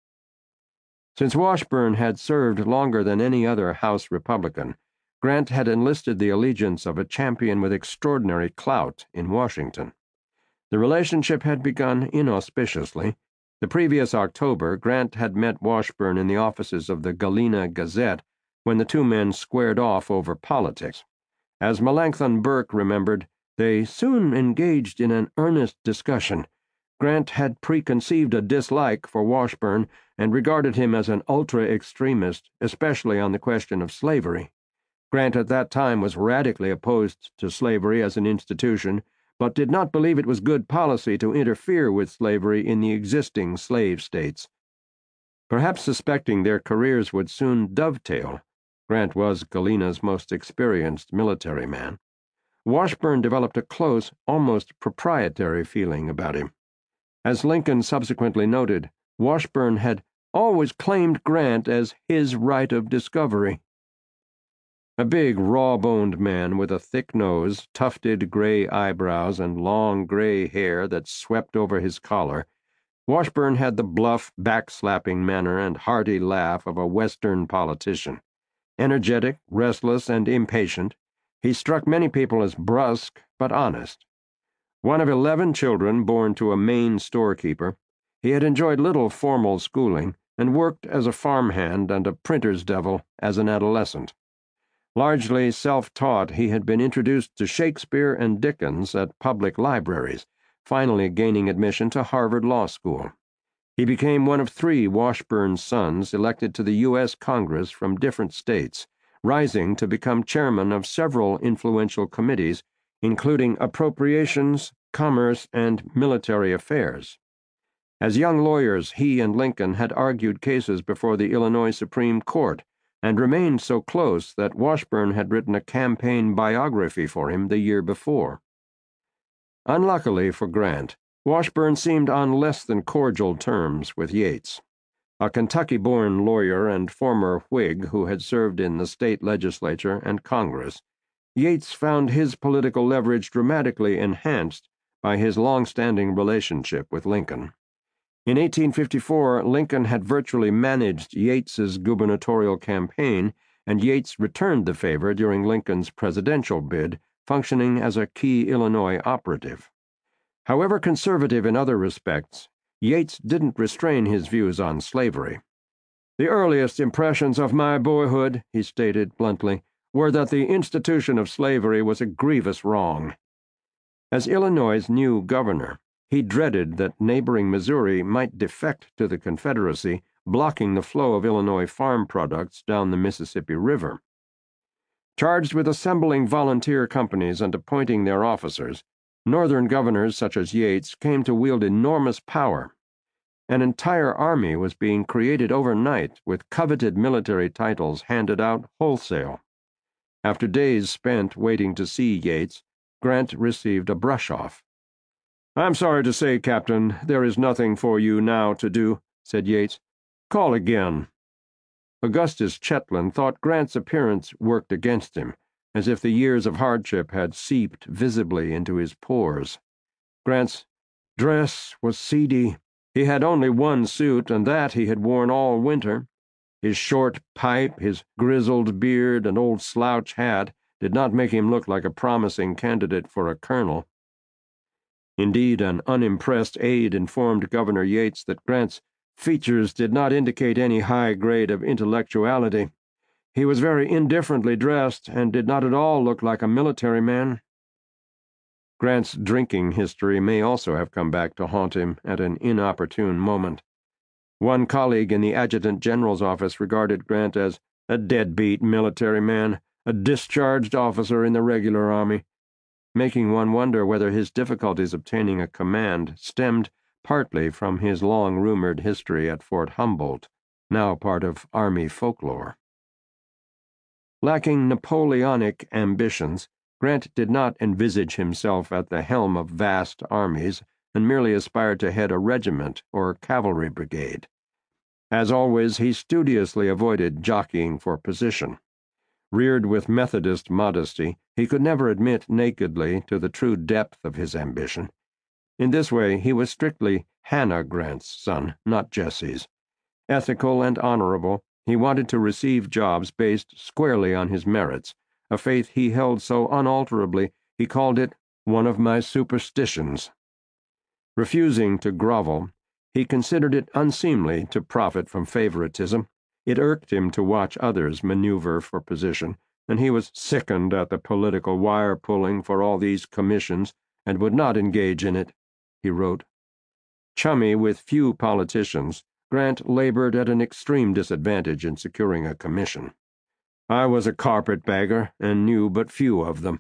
Since Washburn had served longer than any other House Republican, Grant had enlisted the allegiance of a champion with extraordinary clout in Washington. The relationship had begun inauspiciously. The previous October, Grant had met Washburn in the offices of the Galena Gazette when the two men squared off over politics. As Melancthon Burke remembered, they soon engaged in an earnest discussion. Grant had preconceived a dislike for Washburn and regarded him as an ultra-extremist, especially on the question of slavery. Grant at that time was radically opposed to slavery as an institution, but did not believe it was good policy to interfere with slavery in the existing slave states. Perhaps suspecting their careers would soon dovetail, Grant was Galena's most experienced military man, Washburn developed a close, almost proprietary feeling about him. As Lincoln subsequently noted, Washburn had always claimed Grant as his right of discovery. A big, raw-boned man with a thick nose, tufted gray eyebrows, and long gray hair that swept over his collar, Washburn had the bluff, back-slapping manner and hearty laugh of a Western politician. Energetic, restless, and impatient, he struck many people as brusque but honest. One of 11 children born to a Maine storekeeper, he had enjoyed little formal schooling and worked as a farmhand and a printer's devil as an adolescent. Largely self-taught, he had been introduced to Shakespeare and Dickens at public libraries, finally gaining admission to Harvard Law School. He became one of 3 Washburn sons elected to the U.S. Congress from different states, rising to become chairman of several influential committees, including Appropriations, Commerce, and Military Affairs. As young lawyers, he and Lincoln had argued cases before the Illinois Supreme Court, and remained so close that Washburn had written a campaign biography for him the year before. Unluckily for Grant, Washburn seemed on less than cordial terms with Yates. A Kentucky-born lawyer and former Whig who had served in the state legislature and Congress, Yates found his political leverage dramatically enhanced by his long-standing relationship with Lincoln. In 1854, Lincoln had virtually managed Yates's gubernatorial campaign, and Yates returned the favor during Lincoln's presidential bid, functioning as a key Illinois operative. However conservative in other respects, Yates didn't restrain his views on slavery. "The earliest impressions of my boyhood," he stated bluntly, "were that the institution of slavery was a grievous wrong." As Illinois' new governor, he dreaded that neighboring Missouri might defect to the Confederacy, blocking the flow of Illinois farm products down the Mississippi River. Charged with assembling volunteer companies and appointing their officers, Northern governors such as Yates came to wield enormous power. An entire army was being created overnight with coveted military titles handed out wholesale. After days spent waiting to see Yates, Grant received a brush-off. "I'm sorry to say, Captain, there is nothing for you now to do," said Yates. "Call again." Augustus Chetwynd thought Grant's appearance worked against him, as if the years of hardship had seeped visibly into his pores. Grant's dress was seedy. He had only one suit, and that he had worn all winter. His short pipe, his grizzled beard, and old slouch hat did not make him look like a promising candidate for a colonel. Indeed, an unimpressed aide informed Governor Yates that Grant's features did not indicate any high grade of intellectuality. He was very indifferently dressed and did not at all look like a military man. Grant's drinking history may also have come back to haunt him at an inopportune moment. One colleague in the Adjutant General's office regarded Grant as a deadbeat military man, a discharged officer in the regular army, making one wonder whether his difficulties obtaining a command stemmed partly from his long-rumored history at Fort Humboldt, now part of Army folklore. Lacking Napoleonic ambitions, Grant did not envisage himself at the helm of vast armies and merely aspired to head a regiment or cavalry brigade. As always, he studiously avoided jockeying for position. Reared with Methodist modesty, he could never admit nakedly to the true depth of his ambition. In this way, he was strictly Hannah Grant's son, not Jesse's. Ethical and honorable, he wanted to receive jobs based squarely on his merits, a faith he held so unalterably he called it one of my superstitions. Refusing to grovel, He considered it unseemly to profit from favoritism. It irked him to watch others maneuver for position, and he was sickened at the political wire-pulling for all these commissions and would not engage in it, he wrote. Chummy with few politicians, Grant labored at an extreme disadvantage in securing a commission. I was a carpetbagger and knew but few of them.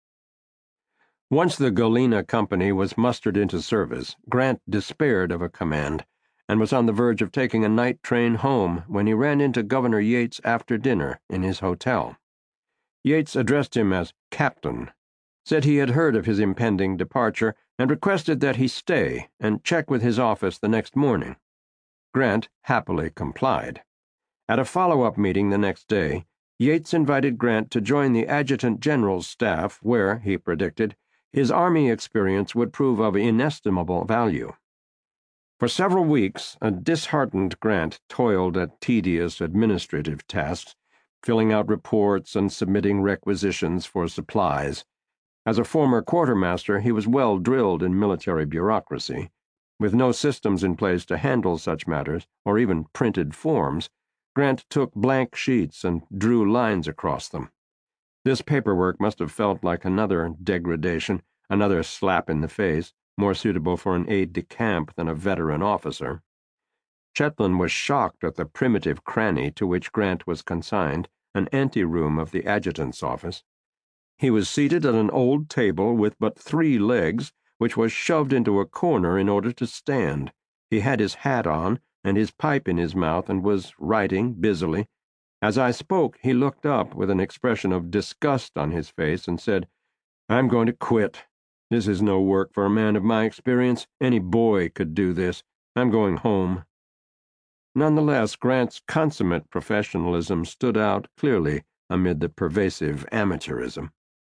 Once the Galena Company was mustered into service, Grant despaired of a command and was on the verge of taking a night train home when he ran into Governor Yates after dinner in his hotel. Yates addressed him as Captain, said he had heard of his impending departure, and requested that he stay and check with his office the next morning. Grant happily complied. At a follow-up meeting the next day, Yates invited Grant to join the Adjutant General's staff where, he predicted, his Army experience would prove of inestimable value. For several weeks, a disheartened Grant toiled at tedious administrative tasks, filling out reports and submitting requisitions for supplies. As a former quartermaster, he was well drilled in military bureaucracy. With no systems in place to handle such matters, or even printed forms, Grant took blank sheets and drew lines across them. This paperwork must have felt like another degradation, another slap in the face, more suitable for an aide-de-camp than a veteran officer. Chetland was shocked at the primitive cranny to which Grant was consigned, an anteroom of the adjutant's office. He was seated at an old table with but 3 legs, which was shoved into a corner in order to stand. He had his hat on and his pipe in his mouth and was writing busily. As I spoke, he looked up with an expression of disgust on his face and said, "I'm going to quit. This is no work for a man of my experience. Any boy could do this. I'm going home." Nonetheless, Grant's consummate professionalism stood out clearly amid the pervasive amateurism.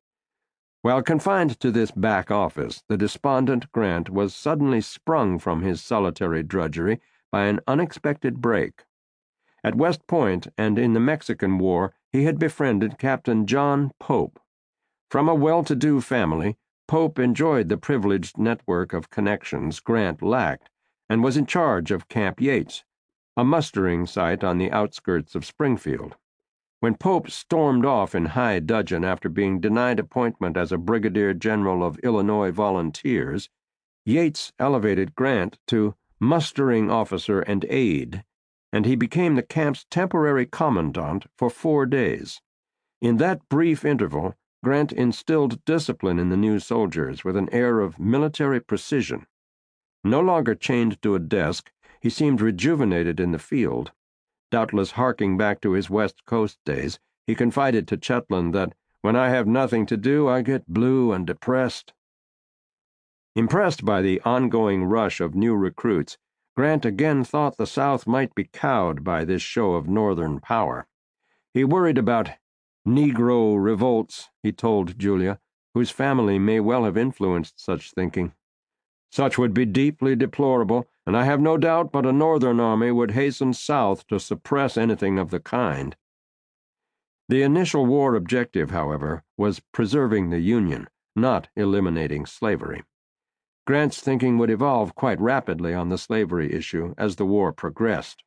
While confined to this back office, the despondent Grant was suddenly sprung from his solitary drudgery by an unexpected break. At West Point and in the Mexican War, he had befriended Captain John Pope. From a well-to-do family, Pope enjoyed the privileged network of connections Grant lacked, and was in charge of Camp Yates, a mustering site on the outskirts of Springfield. When Pope stormed off in high dudgeon after being denied appointment as a brigadier general of Illinois Volunteers, Yates elevated Grant to mustering officer and aide, and he became the camp's temporary commandant for 4 days. In that brief interval, Grant instilled discipline in the new soldiers with an air of military precision. No longer chained to a desk, he seemed rejuvenated in the field. Doubtless harking back to his West Coast days, he confided to Chetland that, "When I have nothing to do, I get blue and depressed." Impressed by the ongoing rush of new recruits, Grant again thought the South might be cowed by this show of Northern power. He worried about Negro revolts, he told Julia, whose family may well have influenced such thinking. "Such would be deeply deplorable, and I have no doubt but a Northern army would hasten south to suppress anything of the kind." The initial war objective, however, was preserving the Union, not eliminating slavery. Grant's thinking would evolve quite rapidly on the slavery issue as the war progressed.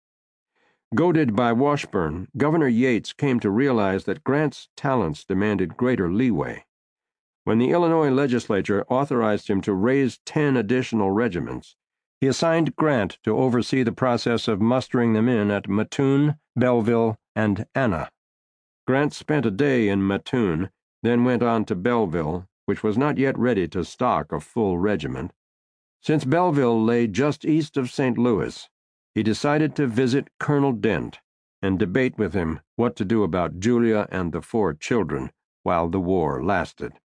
Goaded by Washburn, Governor Yates came to realize that Grant's talents demanded greater leeway. When the Illinois legislature authorized him to raise 10 additional regiments, he assigned Grant to oversee the process of mustering them in at Mattoon, Belleville, and Anna. Grant spent a day in Mattoon, then went on to Belleville, which was not yet ready to stock a full regiment. Since Belleville lay just east of St. Louis, he decided to visit Colonel Dent and debate with him what to do about Julia and the 4 children while the war lasted.